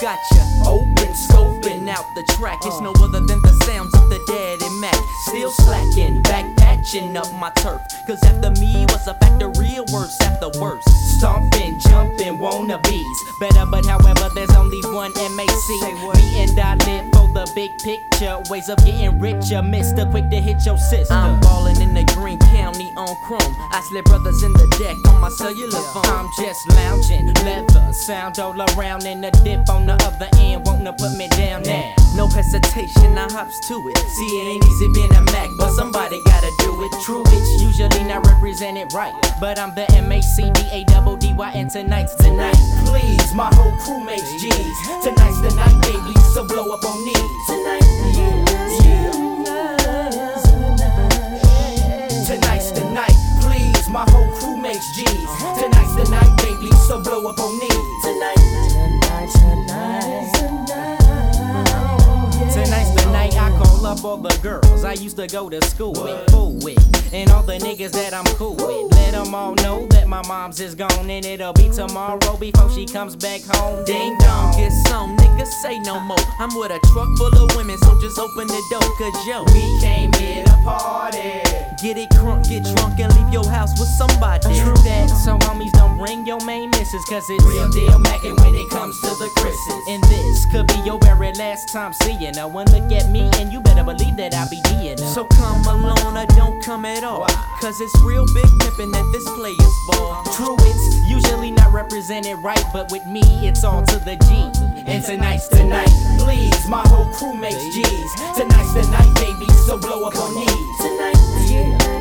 gotcha. Open, scoping out the track. It's no other than the sounds of the Daddy Mac. Still slacking, back patching up my turf. Cause after me was a factory of worse after worse. Stomping, jumping, wannabes. Better, but however, there's only one MAC. Me and I live for the big picture. Ways of getting richer, Mr. Quick to hit your sister. I'm ballin' in the Green County on chrome. I slip brothers in the deck on my cellular phone. I'm just lounging, leather, sound all around. And the dip on the other end, wanna put me down now. No hesitation, I hops to it. See, it ain't easy being a Mac, but somebody gotta do it. True, it's usually not represented right, but I'm the MACDADDY, and tonight's tonight. Please, my whole crew makes G's. Tonight's the night, baby, so blow up on knees. Tonight, yeah. Tonight's the night, please, my whole crew makes G's. Tonight's the night, baby, so blow up on knees. Tonight's the night I call up all the girls I used to go to school with, fool with, and all the niggas that I'm cool with. Let them all know that my mom's is gone, and it'll be tomorrow before she comes back home. Ding dong, get some niggas say no more. I'm with a truck full of women, so just open the door, cause yo, we came here to party. Get it crunk, get drunk, and leave your house with somebody. True that, so homies don't bring your main missus, cause it's real deal mackin' when it comes to the Chris's. And this could be your very last time seeing no one look at me, and you better believe that I'll be D'ing. So come alone or don't come at all, cause it's real big pimpin' at this player's ball. True, it's usually not represented right, but with me it's all to the G. And tonight's tonight, please, my whole crew makes G's. Tonight's the night, baby, so blow up on knees. Tonight, yeah.